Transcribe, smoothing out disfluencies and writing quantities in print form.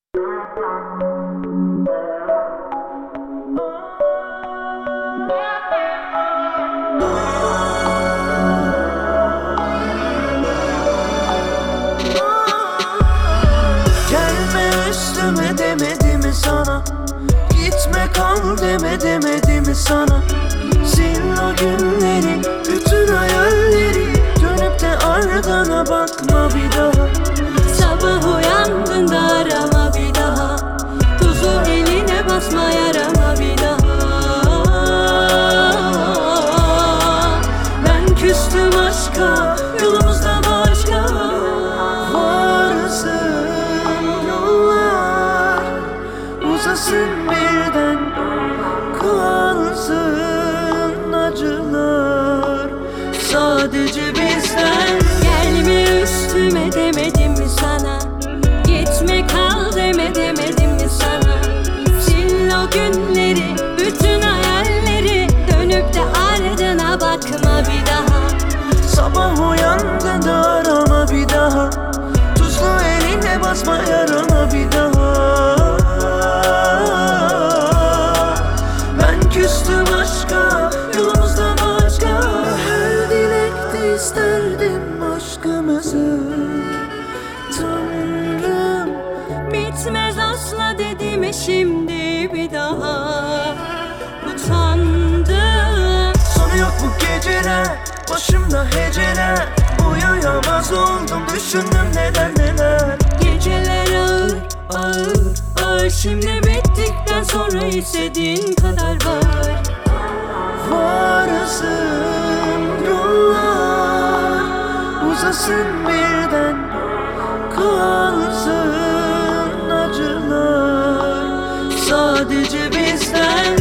Gelme üstüme demedi mi sana? Gitme kal demedi mi sana? Sil o günleri, bütün hayalleri, dönüp de ardına bakma bir daha. Sabah uyandığında arama bir daha, tuzu eline basma yarama bir daha. Ben küstüm aşka, yolumuzda başka. Varsın yollar, uzasın birden, kalsın acılar sadece bizden. Gelme üstüme demedim mi sana? Gitme kal demedim mi sana? Sil o günleri, bütün hayalleri, dönüp de ardına bakma bir daha. Sabah uyandığında arama bir daha, tuzlu eline basma yarama bir daha. Ben küstüm aşka, yolumuzda başka. Her dilekte isterdim aşkımızı, Tanrım. Bitmez asla dedim şimdi bir daha. Utandım. Sonu yok bu geceler, başımda heceler. Uyuyamaz oldum, düşündüm neler. Geceler ağır ağır ağır, şimdi bittikten sonra istediğin kadar var. Varsın yollar, uzasın birden, kalsın acılar sadece bizden.